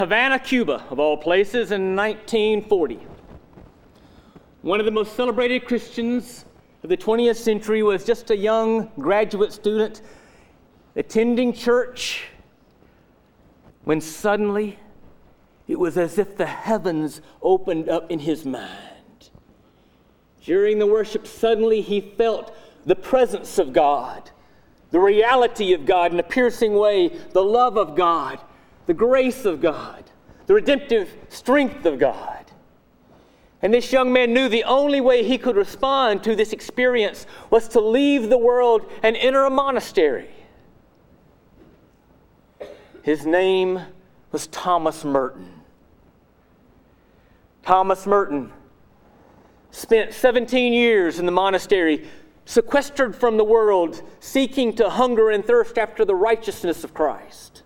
Havana, Cuba, of all places, in 1940. One of the most celebrated Christians of the 20th century was just a young graduate student attending church when suddenly it was as if the heavens opened up in his mind. During the worship, suddenly he felt the presence of God, the reality of God in a piercing way, the love of God, the grace of God, the redemptive strength of God. And this young man knew the only way he could respond to this experience was to leave the world and enter a monastery. His name was Thomas Merton. Thomas Merton spent 17 years in the monastery, sequestered from the world, seeking to hunger and thirst after the righteousness of Christ.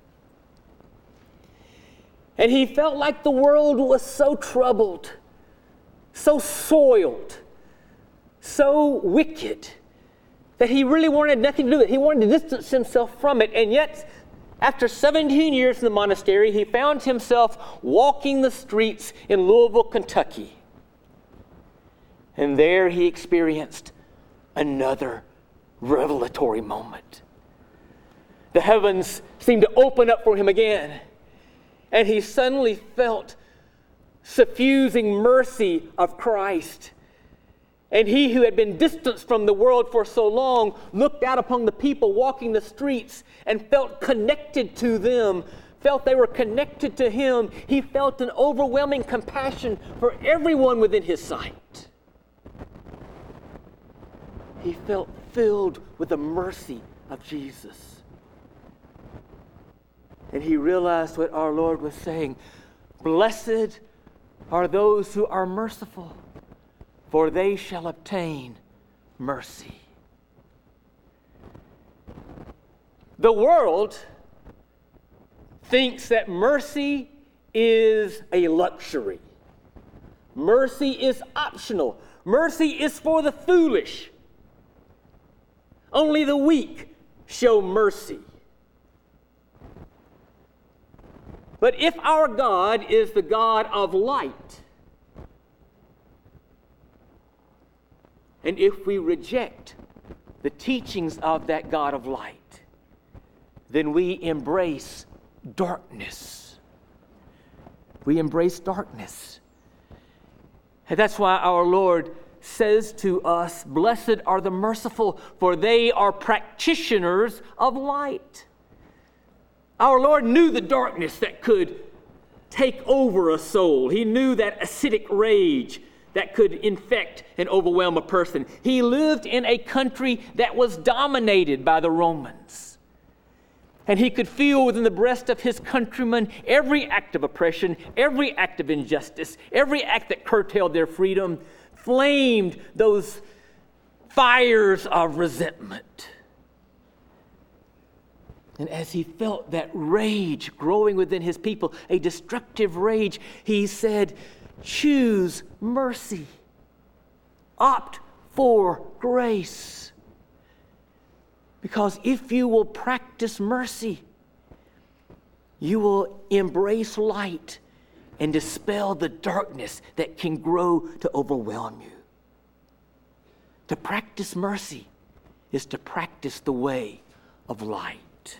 And he felt like the world was so troubled, so soiled, so wicked, that he really wanted nothing to do with it. He wanted to distance himself from it. And yet, after 17 years in the monastery, he found himself walking the streets in Louisville, Kentucky. And there he experienced another revelatory moment. The heavens seemed to open up for him again, and he suddenly felt suffusing mercy of Christ. And he who had been distanced from the world for so long looked out upon the people walking the streets and felt connected to them, felt they were connected to him. He felt an overwhelming compassion for everyone within his sight. He felt filled with the mercy of Jesus. And he realized what our Lord was saying: blessed are those who are merciful, for they shall obtain mercy. The world thinks that mercy is a luxury. Mercy is optional. Mercy is for the foolish. Only the weak show mercy. But if our God is the God of light, and if we reject the teachings of that God of light, then we embrace darkness. We embrace darkness. And that's why our Lord says to us, blessed are the merciful, for they are practitioners of light. Our Lord knew the darkness that could take over a soul. He knew that acidic rage that could infect and overwhelm a person. He lived in a country that was dominated by the Romans. And he could feel within the breast of his countrymen every act of oppression, every act of injustice, every act that curtailed their freedom, flamed those fires of resentment. And as he felt that rage growing within his people, a destructive rage, he said, choose mercy. Opt for grace. Because if you will practice mercy, you will embrace light and dispel the darkness that can grow to overwhelm you. To practice mercy is to practice the way of light.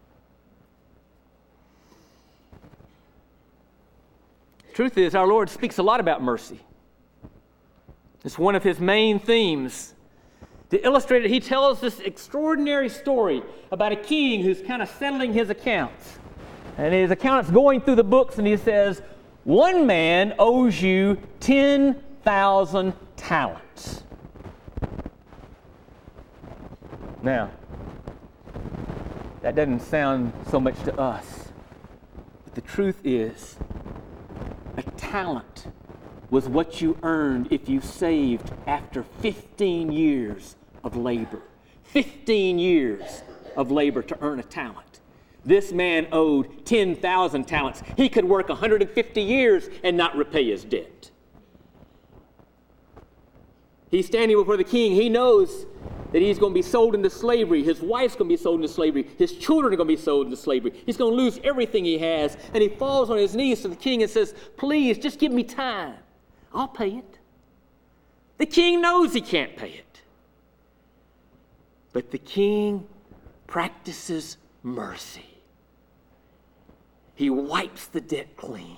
Truth is, our Lord speaks a lot about mercy. It's one of his main themes. To illustrate it, he tells this extraordinary story about a king who's kind of settling his accounts. And his accountant's going through the books, and he says, one man owes you 10,000 talents. Now, that doesn't sound so much to us. But the truth is, a talent was what you earned if you saved after 15 years of labor. 15 years of labor to earn a talent. This man owed 10,000 talents. He could work 150 years and not repay his debt. He's standing before the king. He knows that he's going to be sold into slavery. His wife's going to be sold into slavery. His children are going to be sold into slavery. He's going to lose everything he has. And he falls on his knees to the king and says, please, just give me time. I'll pay it. The king knows he can't pay it. But the king practices mercy. He wipes the debt clean.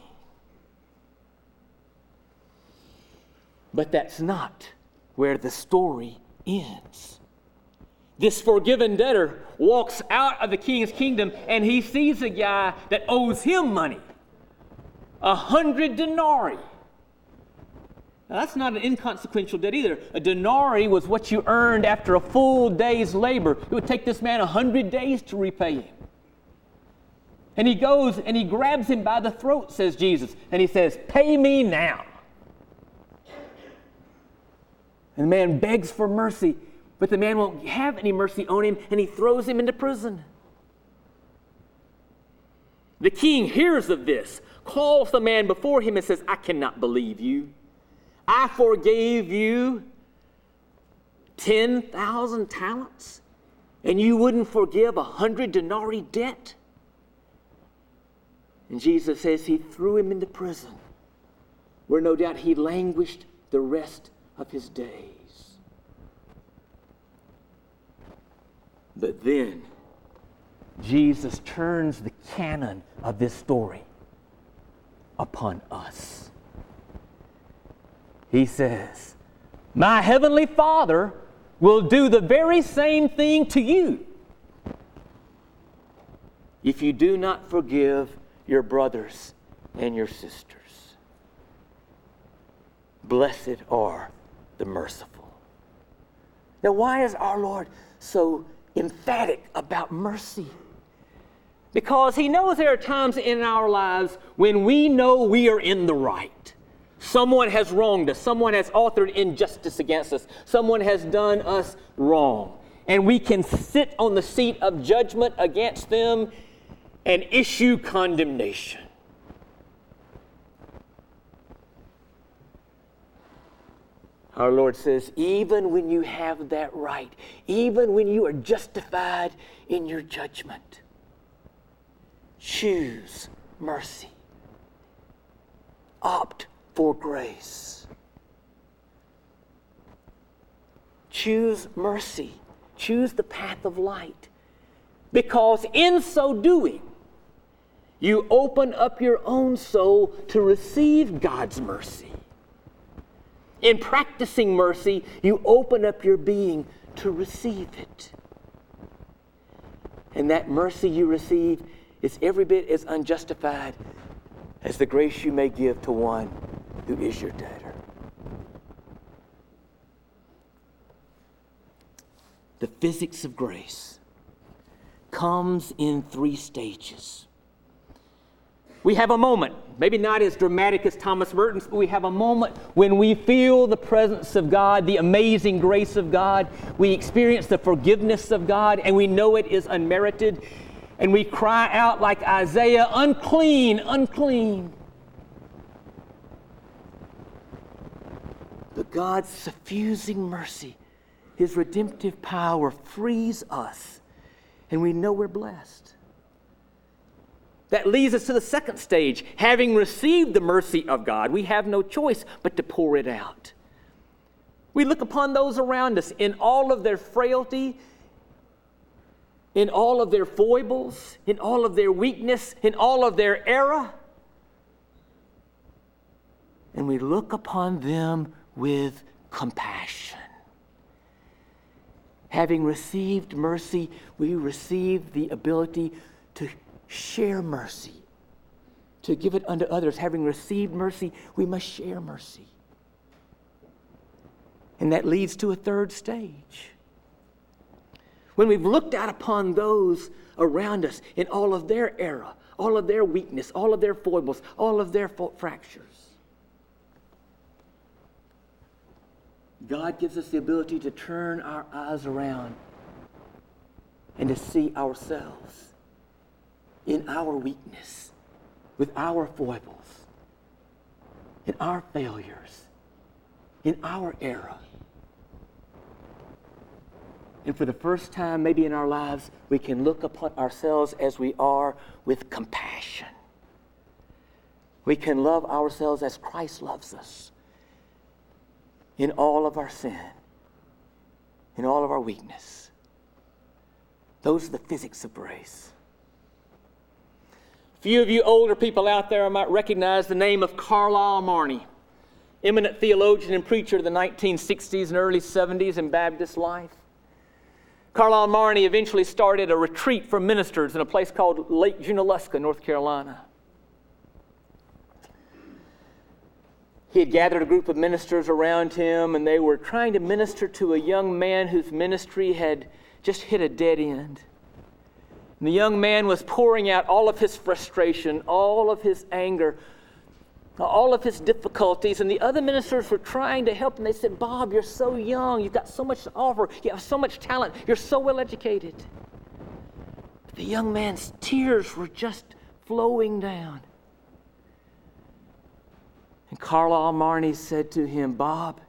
But that's not where the story ends. This forgiven debtor walks out of the king's kingdom and he sees a guy that owes him money, 100 denarii. Now, that's not an inconsequential debt either. A denarii was what you earned after a full day's labor. It would take this man 100 days to repay him. And he goes and he grabs him by the throat, says Jesus, and he says, pay me now. And the man begs for mercy, but the man won't have any mercy on him, and he throws him into prison. The king hears of this, calls the man before him and says, I cannot believe you. I forgave you 10,000 talents, and you wouldn't forgive 100 denarii debt? And Jesus says he threw him into prison, where no doubt he languished the rest of his days. But then Jesus turns the canon of this story upon us. He says, my heavenly Father will do the very same thing to you if you do not forgive your brothers and your sisters. Blessed are the merciful. Now, why is our Lord so emphatic about mercy? Because he knows there are times in our lives when we know we are in the right. Someone has wronged us. Someone has authored injustice against us. Someone has done us wrong. And we can sit on the seat of judgment against them and issue condemnation. Our Lord says, even when you have that right, even when you are justified in your judgment, choose mercy. Opt for grace. Choose mercy. Choose the path of light. Because in so doing, you open up your own soul to receive God's mercy. In practicing mercy, you open up your being to receive it. And that mercy you receive is every bit as unjustified as the grace you may give to one who is your debtor. The physics of grace comes in 3 stages. We have a moment, maybe not as dramatic as Thomas Merton's, but we have a moment when we feel the presence of God, the amazing grace of God. We experience the forgiveness of God, and we know it is unmerited. And we cry out like Isaiah, unclean, unclean. But God's suffusing mercy, his redemptive power frees us, and we know we're blessed. That leads us to the second stage. Having received the mercy of God, we have no choice but to pour it out. We look upon those around us in all of their frailty, in all of their foibles, in all of their weakness, in all of their error. And we look upon them with compassion. Having received mercy, we receive the ability to share mercy, to give it unto others. Having received mercy, we must share mercy. And that leads to a third stage. When we've looked out upon those around us in all of their error, all of their weakness, all of their foibles, all of their fractures, God gives us the ability to turn our eyes around and to see ourselves in our weakness, with our foibles, in our failures, in our error. And for the first time, maybe in our lives, we can look upon ourselves as we are with compassion. We can love ourselves as Christ loves us in all of our sin, in all of our weakness. Those are the physics of grace. A few of you older people out there might recognize the name of Carlyle Marney, eminent theologian and preacher of the 1960s and early 70s in Baptist life. Carlyle Marney eventually started a retreat for ministers in a place called Lake Junaluska, North Carolina. He had gathered a group of ministers around him, and they were trying to minister to a young man whose ministry had just hit a dead end. And the young man was pouring out all of his frustration, all of his anger, all of his difficulties, and the other ministers were trying to help him. They said, "Bob, you're so young. You've got so much to offer. You have so much talent. You're so well educated." But the young man's tears were just flowing down. And Carlyle Marney said to him, "Bob,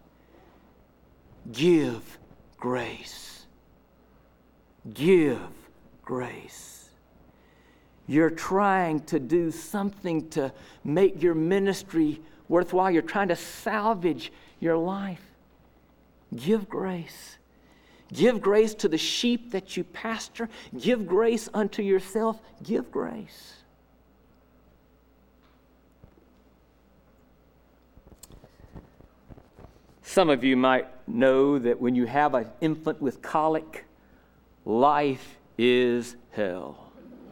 give grace. Give grace. You're trying to do something to make your ministry worthwhile. You're trying to salvage your life. Give grace. Give grace to the sheep that you pastor. Give grace unto yourself. Give grace." Some of you might know that when you have an infant with colic, life is hell.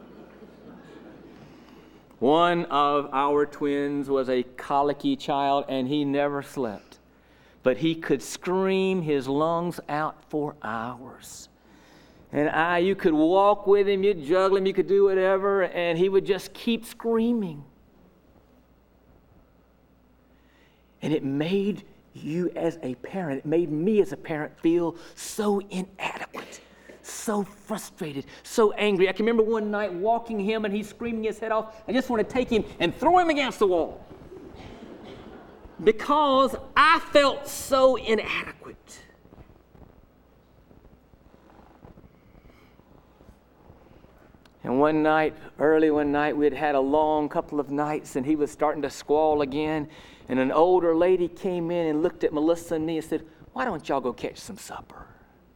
One of our twins was a colicky child, and he never slept. But he could scream his lungs out for hours. And you could walk with him, you'd juggle him, you could do whatever, and he would just keep screaming. And it made you as a parent, it made me as a parent feel so inadequate, so frustrated, so angry. I can remember one night walking him and he's screaming his head off. I just want to take him and throw him against the wall because I felt so inadequate. And one night, early one night, we had had a long couple of nights and he was starting to squall again. And an older lady came in and looked at Melissa and me and said, "Why don't y'all go catch some supper?"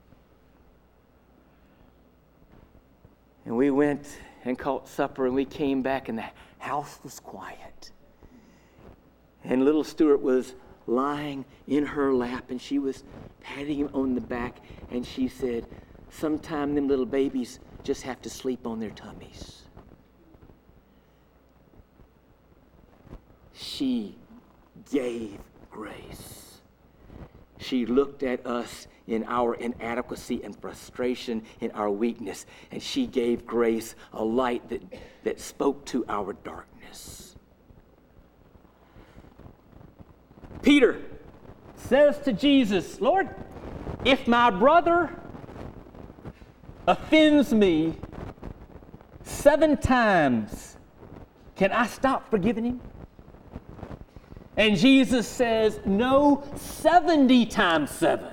And we went and caught supper, and we came back, and the house was quiet. And little Stuart was lying in her lap, and she was patting him on the back, and she said, "Sometime them little babies just have to sleep on their tummies." She gave grace. She looked at us in our inadequacy and frustration, in our weakness, and she gave grace, a light that spoke to our darkness. Peter says to Jesus, "Lord, if my brother offends me 7 times, can I stop forgiving him?" And Jesus says, "No, 70 times 7.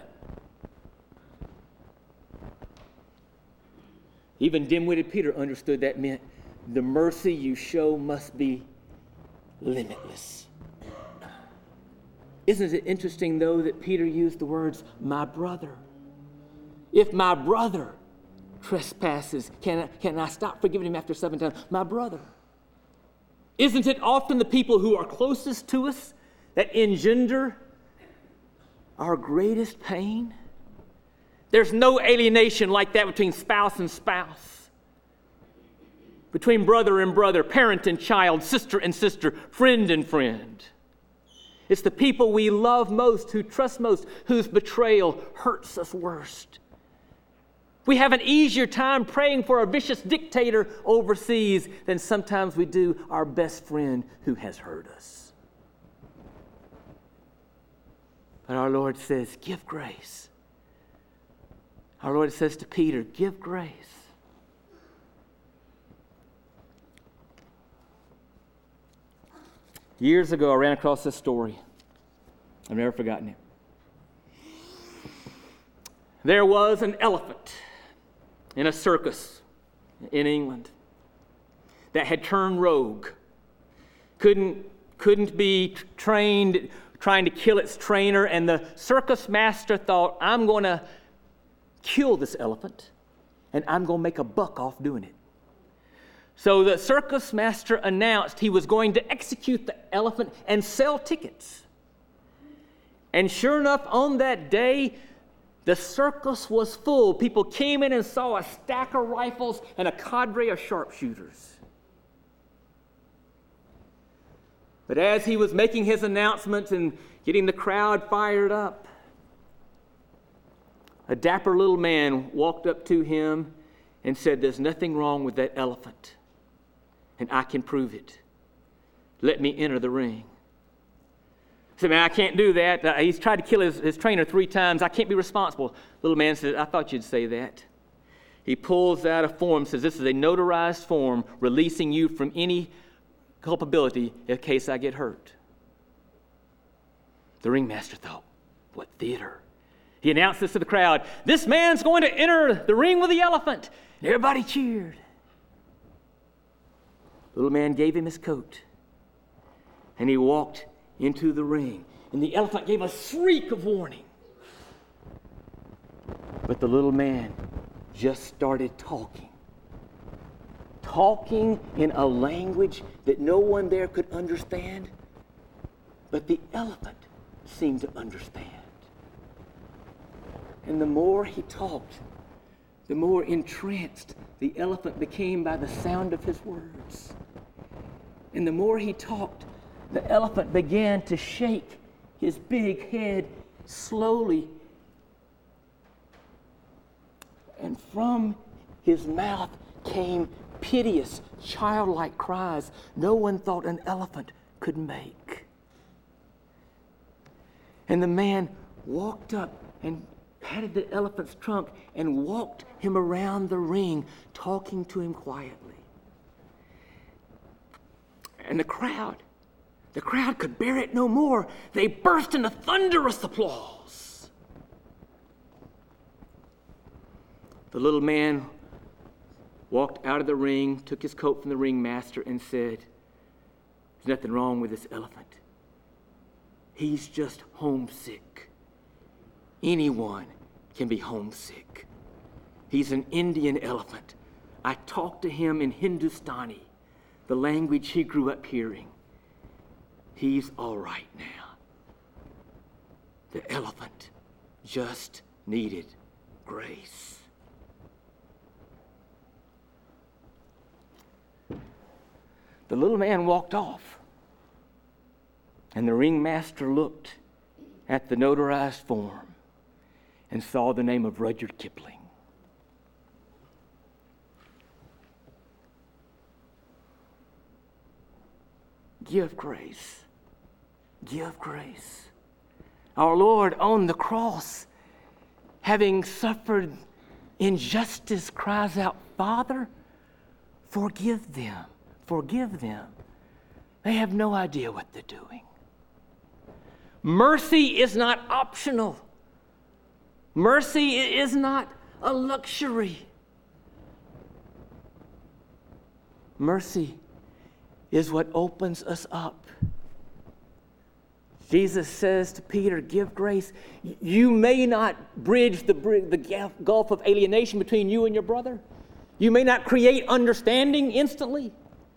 Even dim-witted Peter understood that meant the mercy you show must be limitless. Isn't it interesting, though, that Peter used the words, "my brother"? If my brother trespasses, can I stop forgiving him after 7 times? My brother. Isn't it often the people who are closest to us that engender our greatest pain? There's no alienation like that between spouse and spouse, between brother and brother, parent and child, sister and sister, friend and friend. It's the people we love most, who trust most, whose betrayal hurts us worst. We have an easier time praying for a vicious dictator overseas than sometimes we do our best friend who has hurt us. But our Lord says, give grace. Our Lord says to Peter, give grace. Years ago, I ran across this story. I've never forgotten it. There was an elephant in a circus in England that had turned rogue. Couldn't be trained, trying to kill its trainer, and the circus master thought, I'm going to kill this elephant, and I'm going to make a buck off doing it. So the circus master announced he was going to execute the elephant and sell tickets. And sure enough, on that day, the circus was full. People came in and saw a stack of rifles and a cadre of sharpshooters. But as he was making his announcements and getting the crowd fired up, a dapper little man walked up to him and said, there's nothing wrong with that elephant, and I can prove it. Let me enter the ring. He said, man, I can't do that. He's tried to kill his trainer 3 times. I can't be responsible. Little man said, I thought you'd say that. He pulls out a form, says, this is a notarized form releasing you from any culpability in case I get hurt. The ringmaster thought, what theater? He announced this to the crowd. This man's going to enter the ring with the elephant. And everybody cheered. The little man gave him his coat, and he walked into the ring. And the elephant gave a shriek of warning. But the little man just started talking in a language that no one there could understand, but the elephant seemed to understand. And the more he talked, the more entranced the elephant became by the sound of his words. And the more he talked, the elephant began to shake his big head slowly. And from his mouth came piteous, childlike cries no one thought an elephant could make. And the man walked up and patted the elephant's trunk and walked him around the ring, talking to him quietly. And the crowd could bear it no more. They burst into thunderous applause. The little man walked out of the ring, took his coat from the ringmaster, and said, there's nothing wrong with this elephant. He's just homesick. Anyone can be homesick. He's an Indian elephant. I talked to him in Hindustani, the language he grew up hearing. He's all right now. The elephant just needed grace. The little man walked off, and the ringmaster looked at the notarized form and saw the name of Rudyard Kipling. Give grace. Give grace. Our Lord on the cross, having suffered injustice, cries out, Father, forgive them. Forgive them. They have no idea what they're doing. Mercy is not optional. Mercy is not a luxury. Mercy is what opens us up. Jesus says to Peter, give grace. You may not bridge the gulf of alienation between you and your brother. You may not create understanding instantly.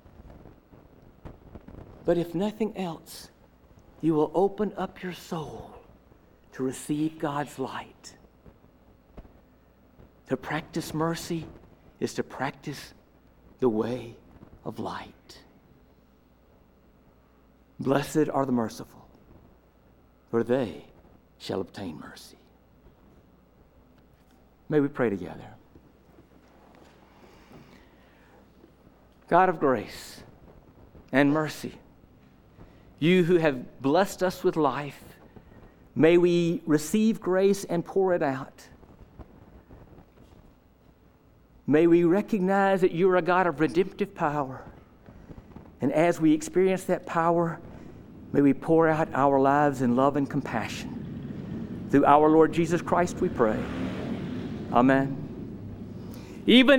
But if nothing else, you will open up your soul to receive God's light. To practice mercy is to practice the way of light. Blessed are the merciful, for they shall obtain mercy. May we pray together. God of grace and mercy, you who have blessed us with life, may we receive grace and pour it out. May we recognize that you are a God of redemptive power. And as we experience that power, may we pour out our lives in love and compassion. Through our Lord Jesus Christ we pray. Amen. Even